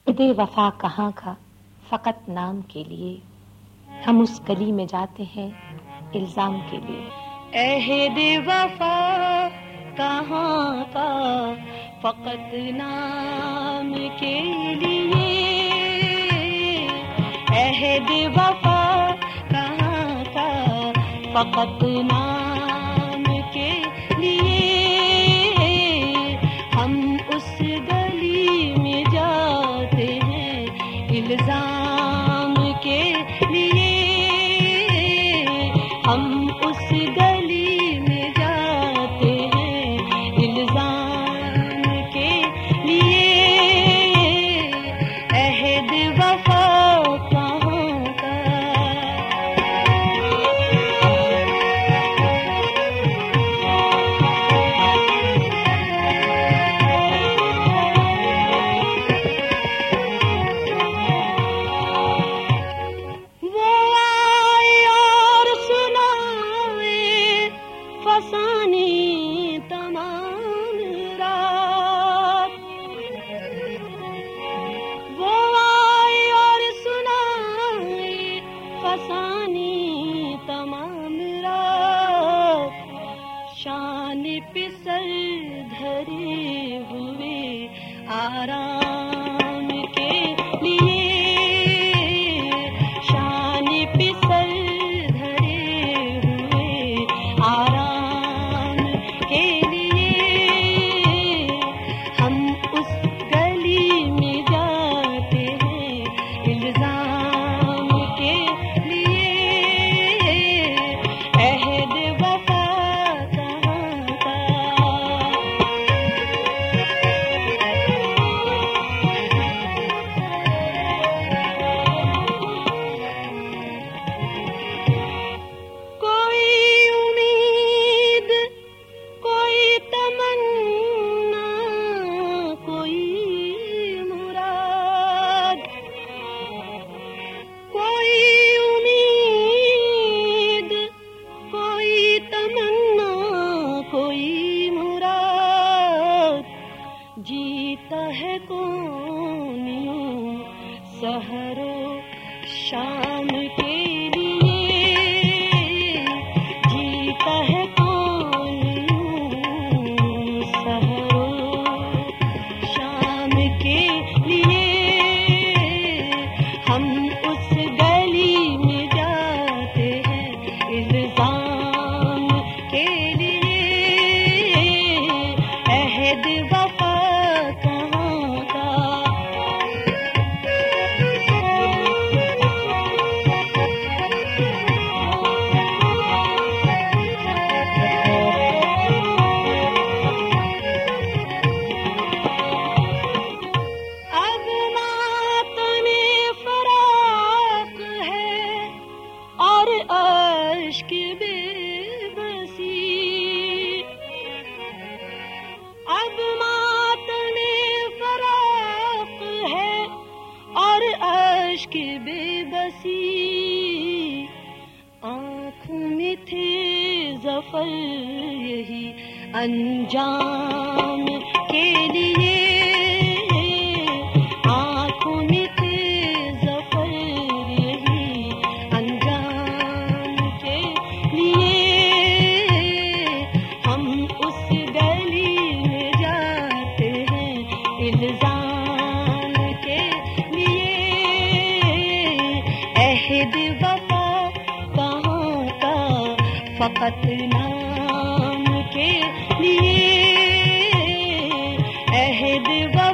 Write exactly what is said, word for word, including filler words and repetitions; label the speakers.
Speaker 1: दे वफा कहाँ का फकत नाम के लिए, हम उस गली में जाते हैं इल्जाम के लिए।
Speaker 2: अहद वफा कहाँ का फकत नाम के लिए, अहद वफा कहाँ का फकत नाम के लिए, हम उस गली में जाते हैं इल्जाम के लिए, हम उस गली में जाते हैं इल्जाम के लिए। अहद वफा कहाँ का, शान पे सर धरे हुए आराम के लिए, शान पे सर धरे हुए आराम के लिए, हम उस गली में जाते हैं इल्जाम के लिए। अहद वफा जीता है कौन यूं सहरो शाम के लिए, जीता है कौन यूं सहरो शाम के लिए, हम उस गली में जाते हैं इल्जाम के लिए। अहद वफा की बेबसी, अब मातमे फराक है और अश्क की बेबसी, आँख में थे ज़फ़र यही अंजाम के लिए, आँखों में थे ज़फ़र यही अंजाम के लिए, हम उस गली में जाते हैं इल्जाम के लिए। अहद वफा कहाँ का फकत नाम के लिए, अहद